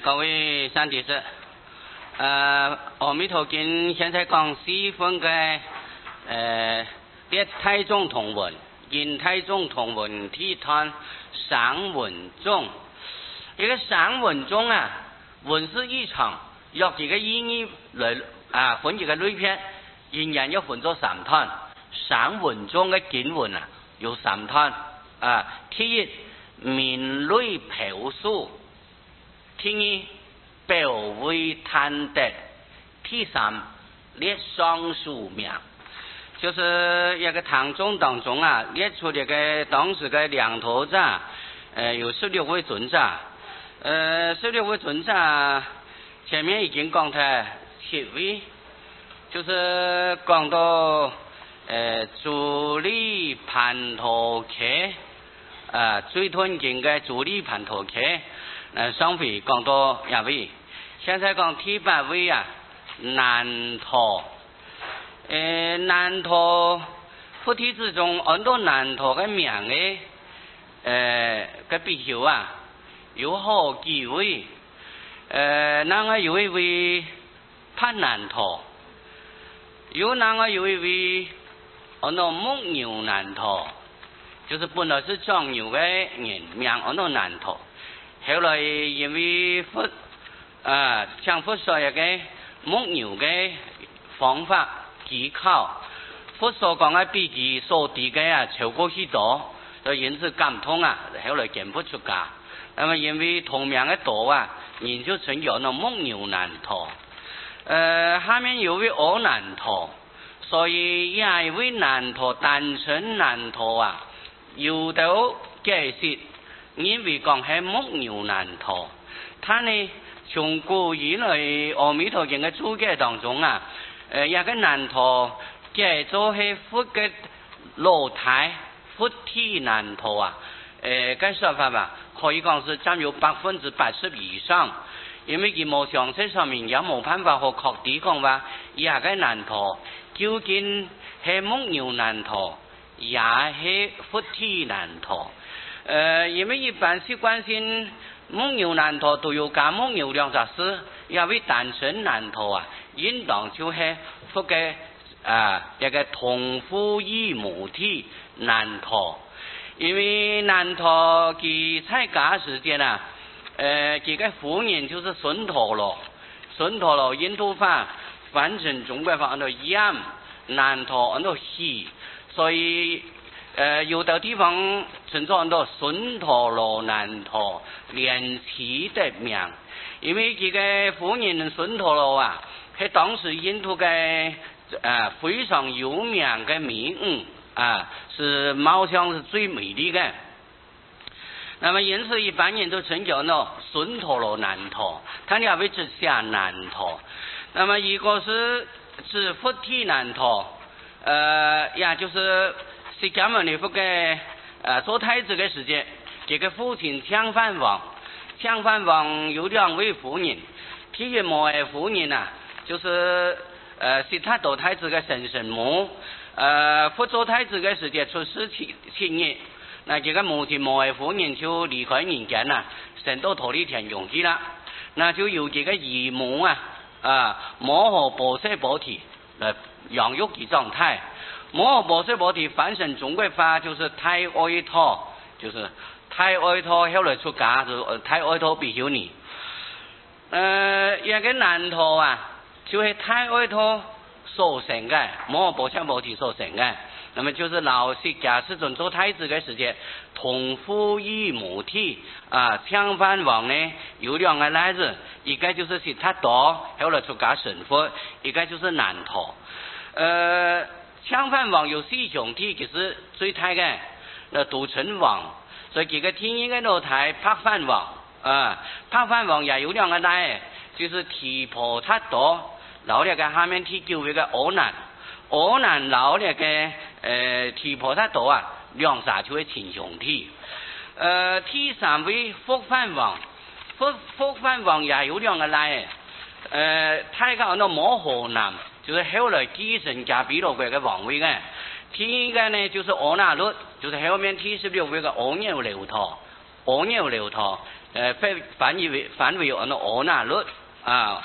各位善弟子，阿弥陀經現在講四分嘅列太宗同文、現太宗同文體壇散文中，一個散文中啊，文是一場，用幾個意義來分幾個類別，仍然要分作三攤。散文中嘅經文啊，有三攤第一名類表述。第二，表為貪得；第三，列雙數名。就是一個唐宗當中啊，列出這個當時嘅兩頭者，有16位尊者。16位尊者前面已經講咗7位，就是講到主理盤陀伽，最吞經嘅主理盤陀伽。上回講到一位，現在講第8位啊，難陀。難陀菩提之中，很多難陀嘅名嘅嘅比丘啊，有好幾位。那個有一位帕難陀，有那個有一位很多牧牛難陀，就是本來是裝牛嘅人，名很多難陀。後來因為像佛所有嘅牧牛嘅方法技巧，佛所講嘅比喻所提嘅超過許多，就因此感通啊，後來見不出家。那麼因為同名嘅多啊，人就成有那牧牛難陀。下面有位阿難陀，所以一位難陀單純難陀啊，有到解釋。因為講係牧牛難陀，他呢從古以來阿彌陀經嘅注解當中啊，一個難陀叫做係佛嘅老太佛體難陀啊，嘅說法吧，可以講是佔有80%以上，因為佢冇詳細說明，也冇辦法好確地講話，一個難陀究竟係牧牛難陀，也係佛體難陀。因為一般是關心牧牛難陀都有加牧牛兩雜事，一位單純難陀啊，應當就係佛嘅一個同父異母體難陀。因為難陀佢在家時間啊，佢嘅夫人就是孫陀羅，孫陀羅印度法翻成中國法按照音，難陀按照喜，所以有的地方稱作很多孫陀羅難陀連起的名，因為這個夫人孫陀羅啊，係當時印度嘅非常有名嘅美女是貌相是最美麗嘅。那麼因此一般人都稱叫呢孫陀羅難陀，他兩位之下難陀。那麼一個是指佛體難陀，也就是釋迦牟尼佛嘅做太子嘅時間，這個父親搶飯王，搶飯王有兩位夫人，第一摩耶夫人啊，就是悉達多太子嘅嬸母，佛做太子嘅時間出世7年，那這個母親摩耶夫人就離開人間啦，升到忉利天用去啦，那就由這個姨母摩訶波闍波提來養育其狀態。摩訶波闍波提翻成中國法就是太愛陀，就是太愛陀後來出家就太愛陀比丘尼。一個難陀啊，就是太愛陀所成嘅，摩訶波闍波提所成嘅。那麼就是老釋迦世尊做太子嘅時間，同父異母體搶飯王呢有兩個兒子，一個就是悉達多後來出家成佛，一個就是難陀。搶飯王有4兄弟，其實最大嘅獨稱王，所以這個天一個老太帕飯王帕飯王也有兩個奶，就是提婆達多，老咧嘅下面第9位嘅阿難，阿難老咧嘅提婆達多啊，兩撒就係親兄弟。第3位福飯王，福飯王也有兩個奶，太高到摩訶男。就是後來繼承迦毗羅國嘅王位嘅。第一個呢就是阿那律，就是後面第16位嘅阿耨留陀。 阿耨留陀，翻为阿那律啊。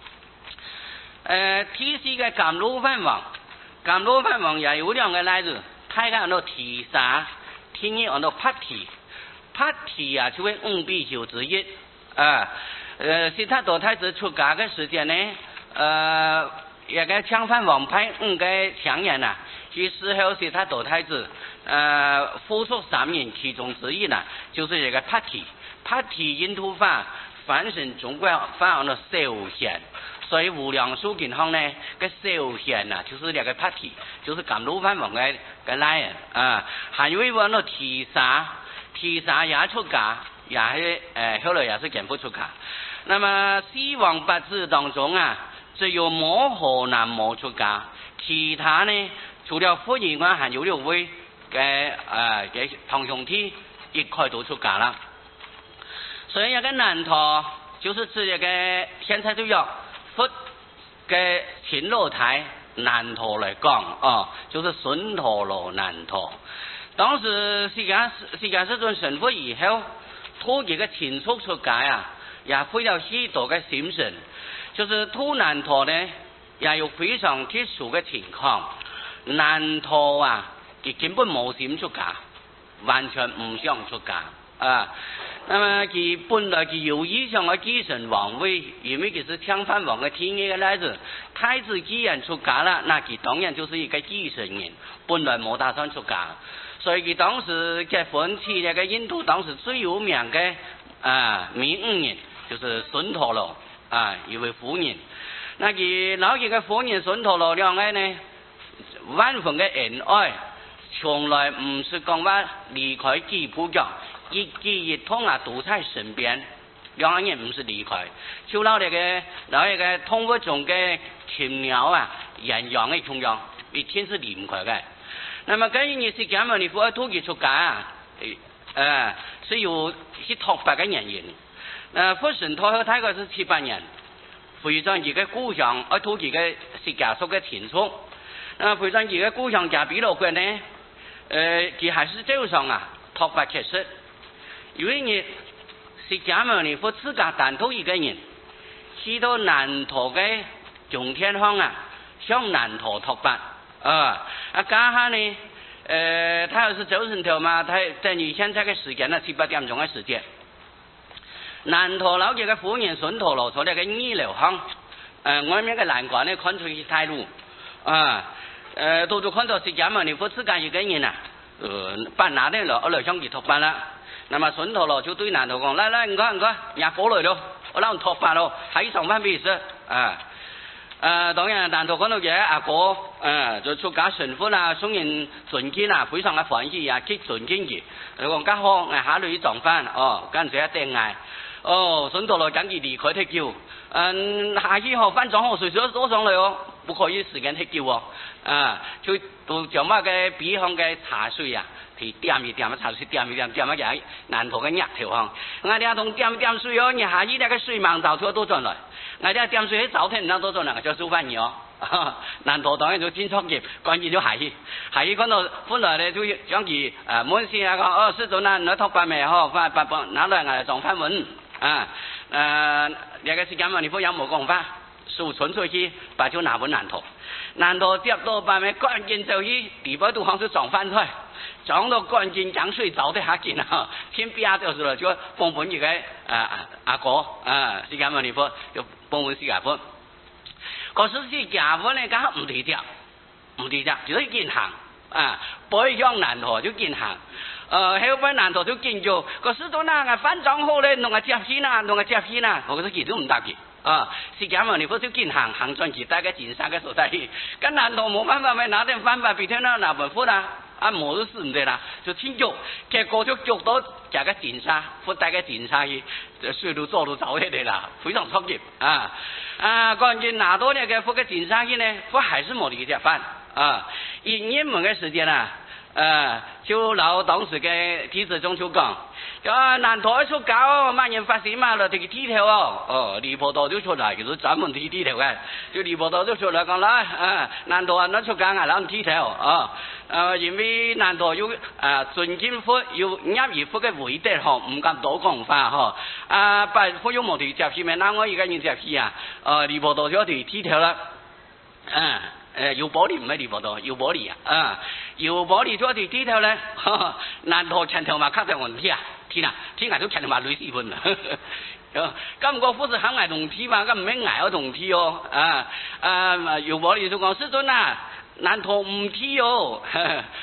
提示嘅甘露饭王，甘露饭王也有两个例子，睇下阿提沙，天意阿帕提，帕提啊就係五比丘之一啊。悉达多太子出家嘅時間呢，一個搶飯王派五個強人啊，去伺候悉達多太子，附屬3人其中之一呢，就是一個帕提，帕提印度法翻成中國法的首賢，所以無量壽經上呢個首賢啊，就是那個帕提，就是甘露飯王嘅來人啊，還有一個提沙也出家，也是後來也是柬埔寨出家。那麼四王八子當中啊，只有摩訶男冇出家，其他呢除了夫人外，還有6位嘅堂兄弟一塊都出家啦。所以一個難陀就是指一個現在就要佛嘅前老太難陀來講就是順陀羅難陀。當時釋迦世尊成佛以後，托一個親屬出家啊。也費了許多嘅心神，就是土難陀呢，也有非常特殊嘅情況。難陀啊，佢根本冇心出家，完全唔想出家啊。那麼佢本來佢有意想嘅繼承王位，因為佢是搶飯王嘅天意嘅例子。太子既然出家了，那佢當然就是一個繼承人，本來冇打算出家，所以佢當時結婚娶那個印度當時最有名嘅名5人。就是順陀羅啊，一位夫人。那佢老爺嘅夫人順陀羅兩個呢，萬分嘅恩愛，從來唔是講話離開吉普國，一舉一動啊都在身邊。兩個人唔是離開，就老爺嘅動物中嘅禽鳥啊、人羊嘅重要，一天是離唔開嘅。那麼根據你釋迦牟尼佛土佢出家啊，是有是特別嘅原因。佛成陀後大概是7、8年，回轉自己故鄉，土自己釋迦族嘅親屬。回轉自己故鄉迦毗羅國呢，佢還是走上啊突發奇事，因為你釋迦牟尼佛自家單獨一個人，去到難陀嘅中天鄉啊，向難陀突發家下呢，他要是走成頭嘛，他等於現在嘅時間呢7、8點鐘嘅時間。難陀老爺嘅夫人順陀羅坐喺個2樓巷，外面嘅欄杆呢看出去太路都看到釋迦牟尼佛自家一個人啊，把拿啲樓向佢托辦啦。那麼順陀羅就對難陀講：來，唔該，也過來咯，我讓托辦咯，喺上翻俾事當然難陀講到嘢阿哥就出家成佛啦，送人尊敬啊，非常嘅歡喜啊，極尊敬佢。佢講家好，下嚟撞翻跟住一定嗌。順陀羅趕緊離開踢橋，下以後翻撞後隨時攞上嚟不可以時間踢橋就到將乜嘅鼻腔嘅茶水啊，佢掂一掂茶水，掂一掂嘢，難陀嘅額頭行，我哋同掂水你下以那個水芒走出多進來，我哋掂水喺早天唔多進來，就燒翻嘢難陀當然就真創業，關鍵就下以講到本來咧就將佢滿先啊講師祖你托辦未翻拿來我撞翻穩那個釋迦牟尼佛有冇講法？數存出去，把就拿穩難陀接到辦咩關鍵就去地波度行就撞翻出來，撞到關鍵將水走得下勁天邊就是了，就幫本一個阿哥釋迦牟尼佛就幫本釋迦佛。可是釋迦佛呢，剛好唔對接，就是見行背向難陀就見行。後邊難陀就見咗，個師祖那翻撞好咧，弄個接戲啦，我覺得佢都唔得嘅。釋迦牟尼佛就見行轉其他嘅前生嘅所在，跟難陀冇辦法咪拿點辦法俾聽啦，那本佛啦，冇都是唔對啦，就聽咗，結果就捉到這個前生，佛帶嘅前生去，水都做到走起嚟啦，非常創業關鍵拿到呢個佛嘅前生去呢，佛還是冇理解翻因為嘅時間就老當時嘅體制中就講，南台出搞萬人發展嘛，就條梯條離譜道都出嚟，其實專門梯條嘅，就離譜道都出嚟講啦，南台人都出緊係攞梯條，因為南台要盡政府要入業府嘅會德學，唔敢多講法不府要冇條接戲咩？嗱我而家要接戲離譜道咗條梯條啦，要玻璃唔係離譜道，要玻璃要玻璃咗條梯條咧，南台前頭嘛卡在問題天涯都前頭嘛累死分啦。咁個富士肯捱同梯嘛，咁唔係捱嗰同梯要玻璃就講師尊南台唔梯